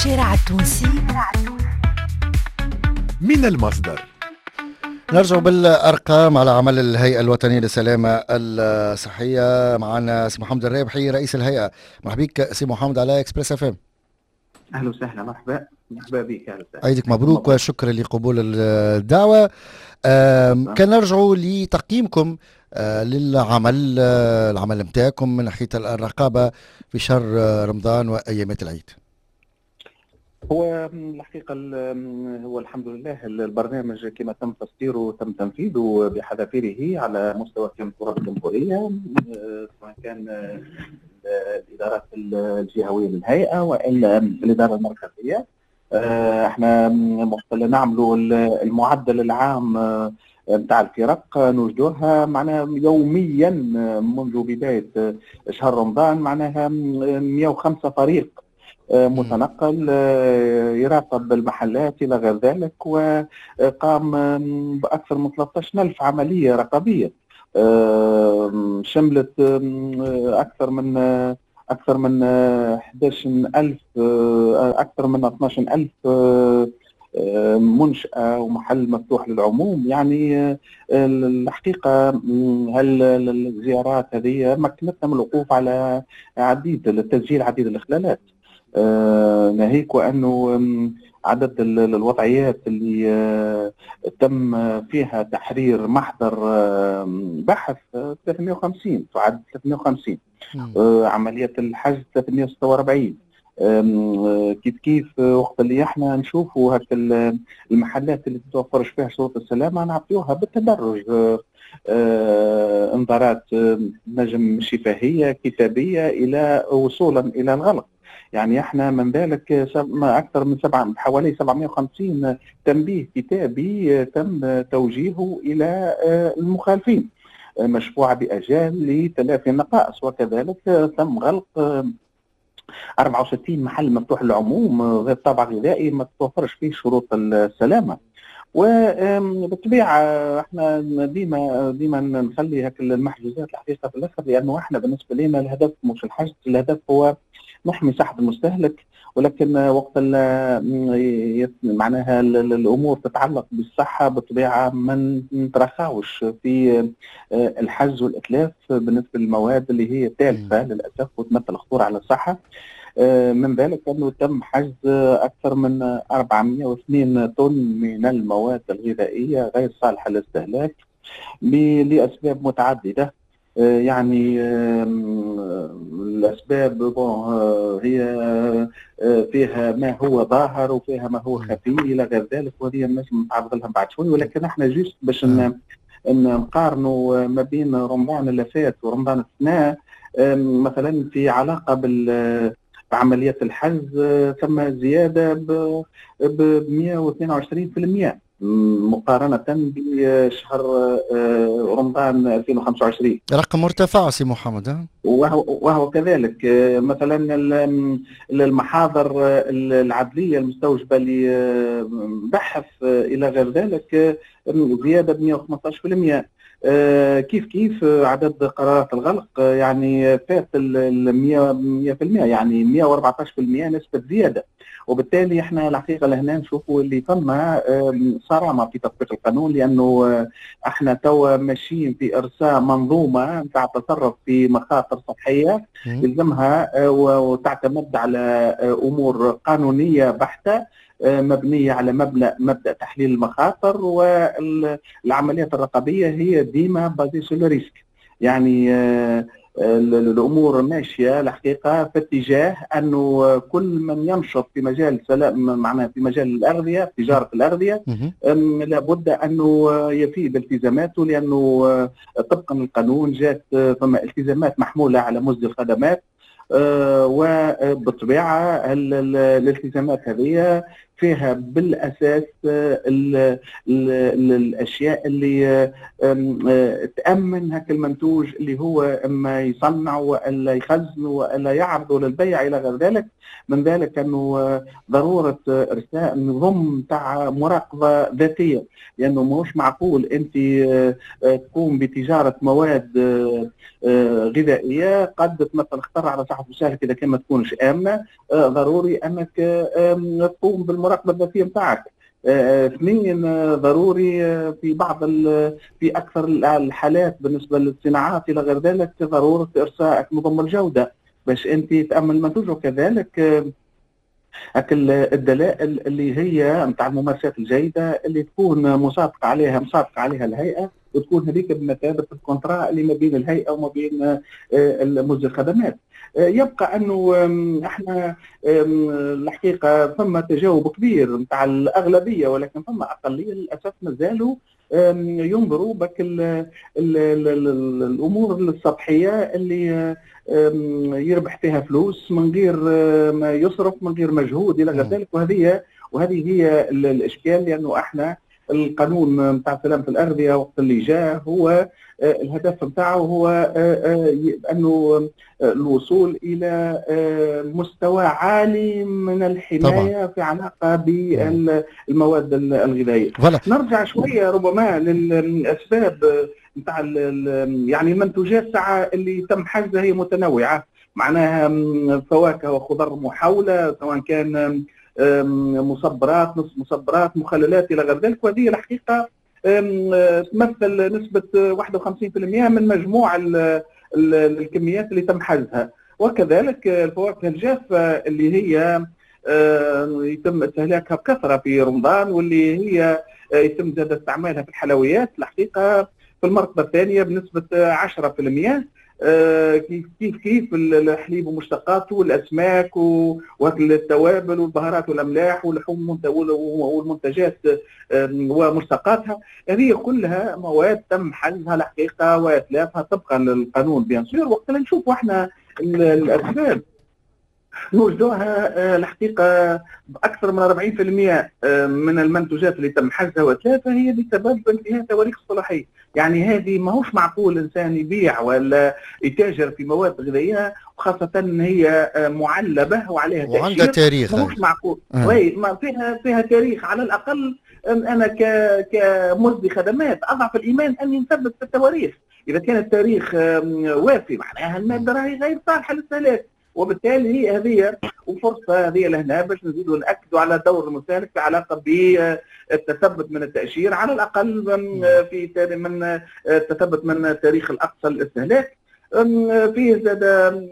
الشارع التونسي من المصدر. نرجع بالأرقام على عمل الهيئة الوطنية للسلامة الصحية. معنا سي محمد الرابحي رئيس الهيئة. مرحبا بك سي محمد على إكسبريس اف ام. اهلا وسهلا، مرحبا بك. اهلا وسهلا، عيدك مبروك وشكرا لقبول الدعوة. كان نرجعوا لتقييمكم للعمل العمل نتاعكم من ناحية الرقابة في شهر رمضان وأيامات العيد. هو الحقيقة هو الحمد لله البرنامج كما تم تسطيره وتم تنفيذه بحذافيره على مستوى كامل القرى الجمهورية، سواء كان الإدارات الجهوية للهيئة وإلا الإدارة المركزية. احنا نعملوا المعدل العام نتاع الفرق نوجدوها معناها يوميا منذ بداية شهر رمضان، معناها 105 فريق متنقل يراقب المحلات إلى غير ذلك، وقام بأكثر من 13,000 عملية رقابية شملت أكثر من 11,000 أكثر من 12,000 منشأة ومحل مفتوح للعموم. يعني الحقيقة الزيارات هذه مكنتنا من الوقوف على تسجيل عديد الإخلالات، ناهيك وأنه عدد الوضعيات اللي تم فيها تحرير محضر بحث 350 تعد 350، عملية الحجز 346. كيف وقت اللي احنا نشوفوا هك المحلات اللي تتوفرش فيها شروط السلامة نعطيوها بالتدرج انذارات نجم شفاهية كتابية إلى وصولا إلى الغلق. يعني احنا من ذلك اكثر من حوالي 750 تنبيه كتابي تم توجيهه الى المخالفين، مشفوعه باجال لتلافي النقائص، وكذلك تم غلق 64 محل مفتوح للعموم غير طابع غذائي ما تتوفرش فيه شروط السلامه. وبالطبيعه احنا ديما نخلي هك المحجوزات الحقيقه في الاخر، لانه احنا بالنسبه لنا الهدف مش الحجز، الهدف هو نحمي صحة المستهلك. ولكن وقت معناها الأمور تتعلق بالصحة بالطبيعة ما نترخاوش في الحجز والإتلاف بالنسبة للمواد اللي هي تالفة للأسف وتمثل خطورة على الصحة. من ذلك أنه تم حجز أكثر من 402 طن من المواد الغذائية غير صالحة للاستهلاك لأسباب متعددة. يعني الأسباب هي فيها ما هو ظاهر وفيها ما هو خفي إلى غير ذلك، وهذه الناس نتعرض لها بعد شوي. ولكن احنا جيست باش نقارنوا ما بين رمضان اللي فات ورمضان السنة، مثلا في علاقة بعملية الحجز ثم زيادة ب 122% مقارنة بشهر رمضان 2025. رقم مرتفع سي محمد. وهو كذلك مثلا المحاضر العدلية المستوجبة لبحث إلى غير ذلك زيادة ب 115%. كيف عدد قرارات الغلق يعني فات 100%، يعني 114% نسبة زيادة. وبالتالي احنا الحقيقه لهنا نشوفوا اللي ثم صرامه في تطبيق القانون، لانه احنا توا ماشيين في ارساء منظومه نتاع التصرف في مخاطر صحيه يلزمها وتعتمد على امور قانونيه بحته مبنيه على مبدا تحليل المخاطر، والعمليات الرقابيه هي ديما بازي سو ريسك. يعني الامور ماشيه الحقيقه في اتجاه انه كل من ينشط في مجال معناها في مجال الاغذيه، تجاره الاغذيه، لابد انه يفي بالتزاماته، لانه طبقا للقانون جات ثم التزامات محموله على مزد الخدمات، وبالطبيعه الالتزامات هذه فيها بالاساس الاشياء اللي تامن هاك المنتوج اللي هو اما يصنع والا يخزن والا يعرضه للبيع الى غير ذلك. من ذلك انه ضروره ارساء نظام تاع مراقبه ذاتيه، لانه مش معقول انت تقوم بتجاره مواد غذائيه قد تمثل خطر على صحه وسهلك اذا كان ما تكونش امنه. ضروري انك تقوم بالمراقبه الذاتيه نتاعك. اثنين، ضروري في اكثر الحالات بالنسبه للصناعات الى غير ذلك ضروره ارسائك نظم الجوده باش انت تامن المنتوج. وكذلك الدلائل اللي هي نتاع الممارسات الجيده اللي تكون مصادقه عليها الهيئه، وتكون هذيك بمثابه الكونترا اللي ما بين الهيئه وما بين مصدر الخدمات. يبقى انه احنا الحقيقه ثم تجاوب كبير نتاع الاغلبيه، ولكن ثم اقليه للاسف مازالوا ينظروا بك الامور السطحيه اللي يربح فيها فلوس من غير ما يصرف، من غير مجهود الى غير ذلك. وهذه هي الاشكال، لانه احنا القانون نتاع سلامه الاغذيه وقت اللي جاء هو الهدف نتاعه هو انه الوصول الى مستوى عالي من الحمايه طبعا في علاقه بالمواد الغذائيه. نرجع شويه ربما للاسباب نتاع يعني المنتوجات تاع اللي تم حجزها هي متنوعه، معناها فواكه وخضر محاوله، سواء كان مصبرات، نصف مصبرات، مخللات الى غير ذلك. وهذه الحقيقه تمثل نسبه 51% من مجموع الكميات اللي تم حجزها. وكذلك الفواكه الجافه اللي هي يتم استهلاكها بكثره في رمضان، واللي هي يتم زاد استعمالها في الحلويات، الحقيقه في المرتبه الثانيه بنسبه 10%. كيف الحليب ومشتقاته والاسماك والتوابل والبهارات والاملاح واللحوم والمنتجات ومشتقاتها، هذه كلها مواد تم حجزها الحقيقه واتلافها طبقا للقانون بيان سور. وقت اللي نشوفوا احنا الاسباب نوجدوها الحقيقه باكثر من 40% من المنتوجات اللي تم حجزها واتلافها هي بسبب انتهاء تواريخ الصلاحيه. يعني هذه ماهوش معقول انسان يبيع ولا يتاجر في مواد غذائيه وخاصه ان هي معلبه وعليها تاشيره وعندها تاريخ، ماهوش معقول. ما فيها تاريخ. على الاقل انا كمصدر خدمات اضعف الايمان اني نثبت في التواريخ. اذا كان التاريخ وافي معناها الماده راهي غير صالحه للاستهلاك، وبالتالي هذه وفرصه هذه لهنا باش نزيدوا ناكدوا على دور المستهلك في علاقه بالتثبت من التاشير، على الاقل من التثبت من التاريخ الاقصى للاستهلاك. فيه زاد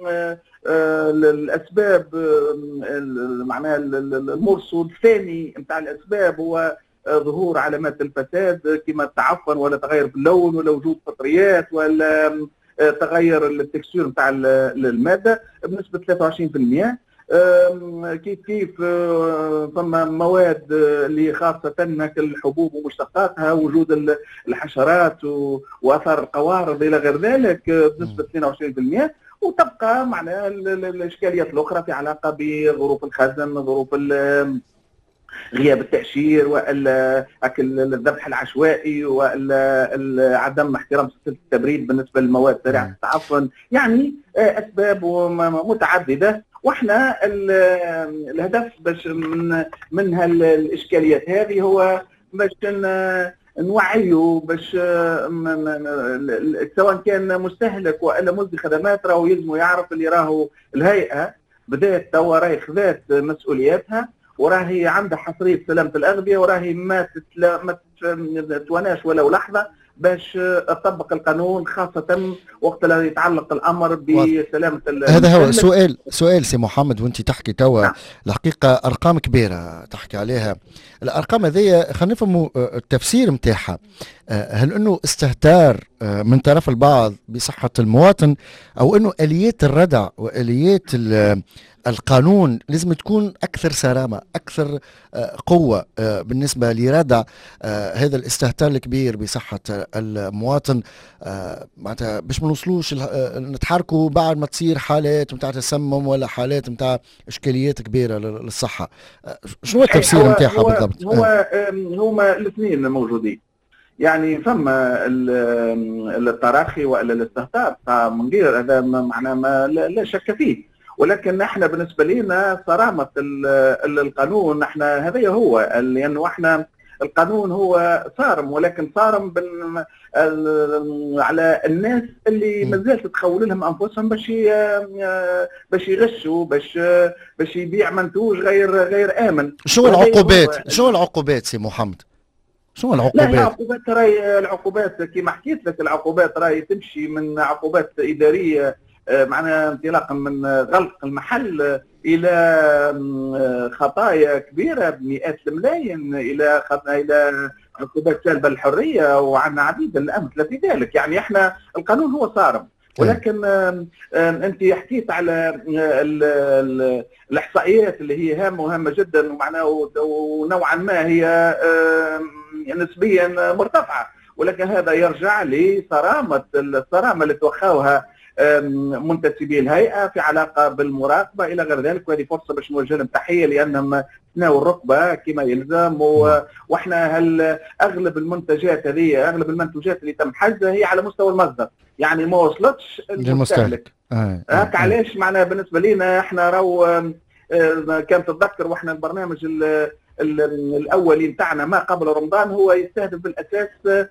الاسباب معناها المرصد الثاني نتاع الاسباب هو ظهور علامات الفساد كما التعفن ولا تغير في اللون ولا وجود فطريات ولا تغير التكستير نتاع الماده بنسبه 23%. كيف ثم مواد اللي خاصه الحبوب ومشتقاتها، وجود الحشرات واثار القوارض الى غير ذلك بنسبه 22%. وتبقى معناها الاشكاليات الاخرى في علاقه بظروف الخزن، ظروف غياب التأشير والا الذبح العشوائي والا عدم احترام سلسلة التبريد بالنسبة للمواد سريعة التعفن. يعني أسباب متعددة، واحنا الهدف باش من هالإشكاليات هذه هو باش نوعيه، باش سواء كان مستهلك والا مصدر خدمات راهو يلزم يعرف اللي راهو الهيئة بدات توا راهي خذات مسؤولياتها وراهي عندها حصريه سلامه الاغذيه، وراهي ما تتواناش ولو لحظه باش تطبق القانون، خاصه وقت لا يتعلق الامر بسلامه هذا هو سؤال سي محمد. وانت تحكي توا الحقيقه ارقام كبيره تحكي عليها. الارقام هذه خلينا نفهموا التفسير نتاعها. هل أنه استهتار من طرف البعض بصحة المواطن، أو أنه آليات الردع وآليات القانون لازم تكون أكثر صرامة، أكثر قوة بالنسبة لردع هذا الاستهتار الكبير بصحة المواطن، معناتها باش ما نوصلوش نتحركوا بعد ما تصير حالات متاع تسمم ولا حالات متاع إشكاليات كبيرة للصحة. شنو التفسير نتاعها بالضبط؟ هما الاثنين موجودين، يعني فما التراخي والا الاستهتار من غير هذا معناه ما لا شك فيه، ولكن احنا بالنسبه لنا صرامه القانون احنا هذا هو، لانه احنا القانون هو صارم، ولكن صارم على الناس اللي مازالت تخول لهم انفسهم باش يغشوا، باش يبيع منتوج غير امن. شو العقوبات؟ شو العقوبات سي محمد؟ شو العقوبات؟ لا، العقوبات راهي العقوبات كما حكيت لك، العقوبات راهي تمشي من عقوبات اداريه معناها انطلاقا من غلق المحل الى خطايا كبيره بمئات الملايين، الى عقوبات سالبه الحريه، وعندنا عديد الامثله في ذلك. يعني احنا القانون هو صارم، ولكن انت حكيت على الاحصائيات اللي هي هامه وهامه جدا، ومعناه ونوعا ما هي نسبيا مرتفعه، ولكن هذا يرجع لصرامه الصرامه اللي توخاوها منتسبي الهيئه في علاقه بالمراقبه الى غير ذلك. وهذه فرصه باش نوجه لهم تحيه لانهم ناو الرقبه كما يلزم، واحنا اغلب المنتجات هذه، اغلب المنتوجات اللي تم حجزها هي على مستوى المصدر، يعني ما وصلتش للمستهلك. هكا علاش معناها بالنسبه لنا احنا كان تتذكر واحنا البرنامج الاولي نتاعنا ما قبل رمضان هو يستهدف بالاساس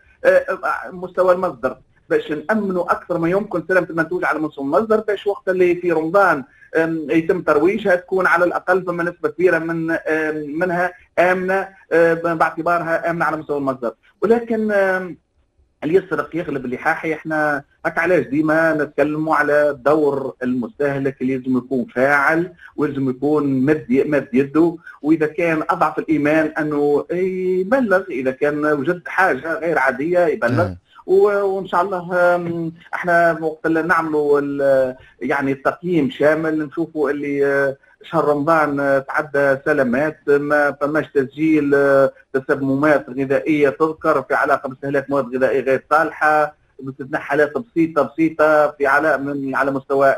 مستوى المصدر، باش نأمنوا أكثر ما يمكن سلامة المنتوج على مستوى المصدر، باش وقت اللي في رمضان يتم ترويجها تكون على الأقل فما نسبة كبيرة منها آمنة باعتبارها آمنة على مستوى المصدر. ولكن اللي يسرق يغلب اللحاحي. احنا هكا علاش ديما نتكلموا على دور المستهلك اللي لازم يكون فاعل ولازم يكون مد يده، واذا كان اضعف الايمان انه يبلغ، اذا كان وجد حاجه غير عاديه يبلغ. وان شاء الله احنا وقت اللي نعملوا يعني التقييم شامل نشوفوا اللي شهر رمضان تعدى سلامات، ما فماش تسجيل تسممات غذائيه تذكر في علاقه باستهلاك مواد غذائيه غير صالحه، باستثناء حالات بسيطه في على مستوى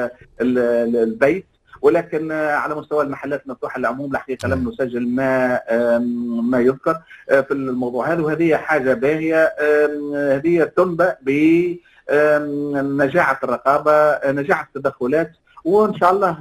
البيت، ولكن على مستوى المحلات المفتوحه للعموم الحقيقه لم نسجل ما يذكر في الموضوع هذا. وهذه حاجه باهيه، هذه تنبأ بنجاعه الرقابه، نجاعه التدخلات، وان شاء الله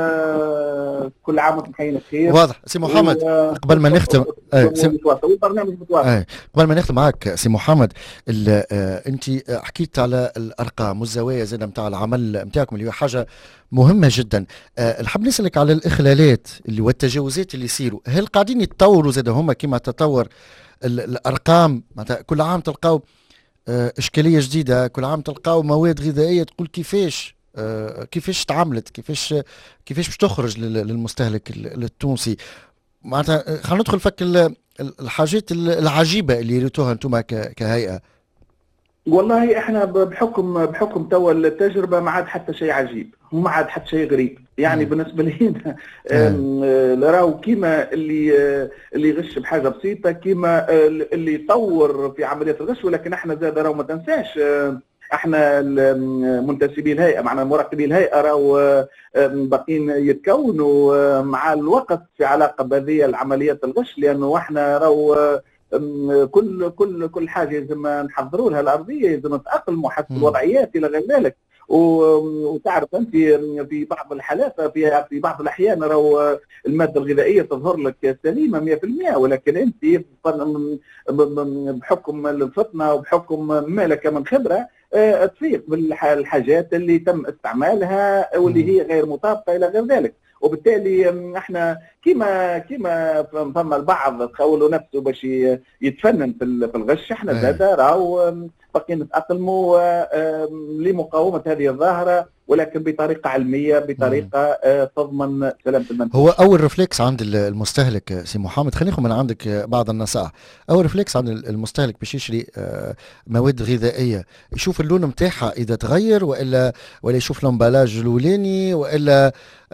كل عام وانتم بخير. واضح سي محمد. قبل ما نختم البرنامج متواصل. قبل ما نختم معك سي محمد، انت حكيت على الارقام والزوايا زي نتاع العمل نتاعكم اللي هو حاجه مهمه جدا. نحب نسالك على الاخلالات اللي والتجاوزات اللي يصيروا، هل قاعدين يتطوروا زاد هما كما تطور الارقام؟ كل عام تلقاو اشكاليه جديده، كل عام تلقاو مواد غذائيه تقول كيفاش تعاملت، كيفاش باش تخرج للمستهلك التونسي. معناتها خلينا ندخل فك الحاجات العجيبه اللي ريتوها انتم كهيئه. والله احنا بحكم توا التجربه ما عاد حتى شيء عجيب وما عاد حتى شيء غريب، يعني بالنسبه لينا راهو كيما اللي يغش بحاجه بسيطه، كيما اللي يطور في عمليات الغش. ولكن احنا زاد راهو ما تنساش احنا منتسبي الهيئه معنا مراقبي الهيئه راهو باقيين يتكونوا مع الوقت في علاقه بهذه العمليات الغش، لانه احنا راهو كل حاجه لازم نحضروا لها الارضيه، لازم نتاقلموا حسب الوضعيات الى غير ذلك. وتعرف انت في بعض الحالات في بعض الاحيان راهو الماده الغذائيه تظهر لك سليمه 100%، ولكن انت بحكم الفطنه وبحكم ما لك من خبره تفيق بالحاجات اللي تم استعمالها واللي هي غير مطابقه الى غير ذلك. وبالتالي احنا كيما فما البعض تخولوا نفسه باش يتفنن في الغش، احنا زاد راهو بقينا نتأقلموا لمقاومة هذه الظاهرة، ولكن بطريقة علمية، بطريقة تضمن سلامة المنتج. هو اول ريفلكس عند المستهلك سي محمد، خلينا ناخذ من عندك بعض النصائح. اول ريفلكس عند المستهلك باش يشري مواد غذائيه، يشوف اللون نتاعها اذا تغير، ولا يشوف الامبالاج الاولاني، ولا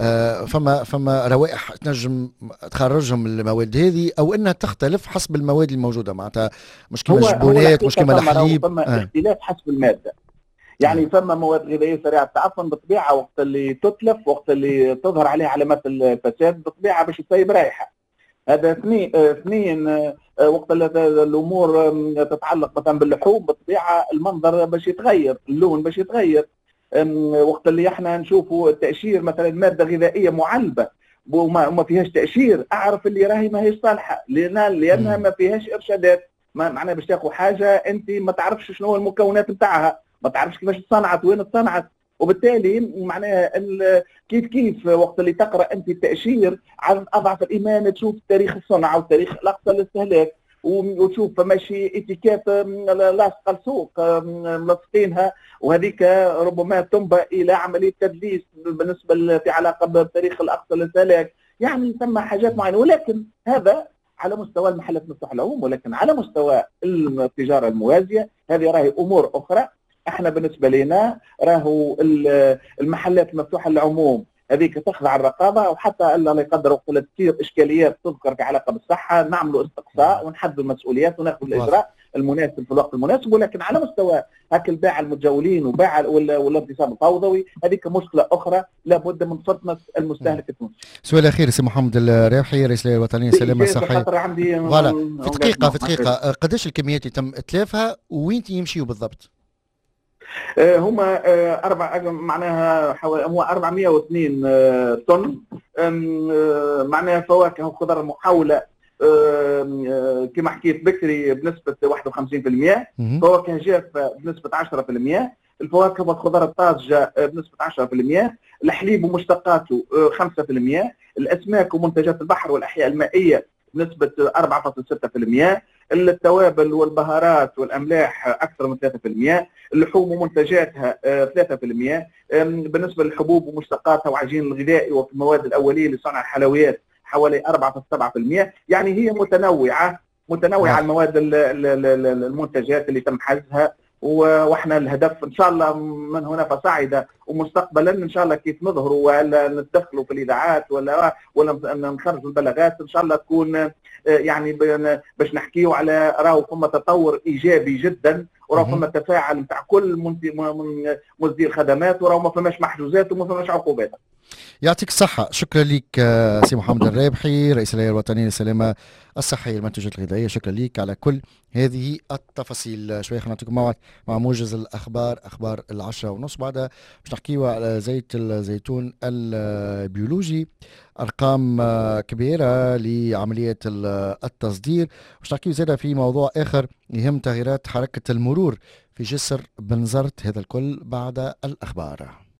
فما روائح تنجم تخرجهم المواد هذه، او انها تختلف حسب المواد الموجوده، معناتها مش كيما الجبونات، مش كيما الحليب. فما اختلاف حسب الماده. يعني فما مواد غذائيه سريعه التعفن بطبيعه وقت اللي تتلف، وقت اللي تظهر عليها علامات الفساد بطبيعه باش تسيب رائحه. هذا اثنين وقت الامور تتعلق مثلا باللحوم بطبيعه المنظر باش يتغير، اللون باش يتغير. وقت اللي احنا نشوفوا التاشير مثلا ماده غذائيه معلبه وما فيهاش تاشير، اعرف اللي راهي ما هيش صالحه، لانها ما فيهاش ارشادات. معناها باش تاخذ حاجه انت ما تعرفش شنو هو المكونات نتاعها، ما تعرفش كيفاش تصنعت، وين تصنعت، وبالتالي معناها كيف وقت اللي تقرا انت التاشير على اضعف الايمان تشوف تاريخ الصنعه وتاريخ الاقصى للاستهلاك، وتشوف فماشي اتيكات لاصقه السوق ملصقينها، وهذيك ربما تنبأ الى عمليه تدليس بالنسبه في علاقه بتاريخ الاقصى للاستهلاك. يعني ثم حاجات معينه، ولكن هذا على مستوى المحلات المفتوحه العموم، ولكن على مستوى التجاره الموازيه هذه راهي امور اخرى. احنا بالنسبه لنا راهو المحلات المفتوحه للعموم هذيك تخضع الرقابه، وحتى الله لا يقدر وقت تصير اشكاليات تذكر في علاقه بالصحه نعملوا استقصاء ونحددوا المسؤوليات وناخذ الاجراء المناسب في الوقت المناسب. ولكن على مستوى هاك الباعة المتجولين وباع والانتصاب الفوضوي هذيك مشكله اخرى لابد من فطنه المستهلك التونسي. سؤال اخير سي محمد الرابحي، رئيس الهيئه الوطنيه للسلامه الصحيه. فوالا في دقيقه قداش الكميات يتم اتلافها وين يمشيوا بالضبط؟ هما معناها حوالي 402 طن، معناها فواكه وخضار محاولة كما حكيت بكري بنسبة 51%، فواكه جافة بنسبة 10%، الفواكه والخضار الطازجة بنسبة 10%، الحليب ومشتقاته 5%، الأسماك ومنتجات البحر والأحياء المائية بنسبة 4.6%، التوابل والبهارات والأملاح أكثر من 3%، اللحوم ومنتجاتها 3%، بالنسبة للحبوب ومشتقاتها وعجين الغذائي وفي المواد الأولية لصنع الحلويات حوالي 4.7%. يعني هي متنوعة المواد المنتجات اللي تم حجزها، واحنا الهدف ان شاء الله من هنا فصاعدا ومستقبلا ان شاء الله كيف نظهروا ولا نتدخلوا في الاذاعات ولا نخرجوا البلاغات ان شاء الله تكون يعني باش نحكيوا على راهو ثم تطور ايجابي جدا، وراهو ثم تفاعل نتاع كل مصدر خدمات، وراهو ما فماش محجوزات وما فماش عقوبات. يعطيك الصحة، شكرا لك سي محمد الرابحي رئيس الهيئة الوطنية للسلامة الصحية والمنتجات الغذائية، شكرا لك على كل هذه التفاصيل. شوية خلينا نعطيكم موعد مع موجز الأخبار، أخبار 10:30 بعدها باش نحكيوا على زيت الزيتون البيولوجي، أرقام كبيرة لعملية التصدير، باش نحكيوا زيادة في موضوع آخر يهم تغييرات حركة المرور في جسر بنزرت. هذا الكل بعد الأخبار.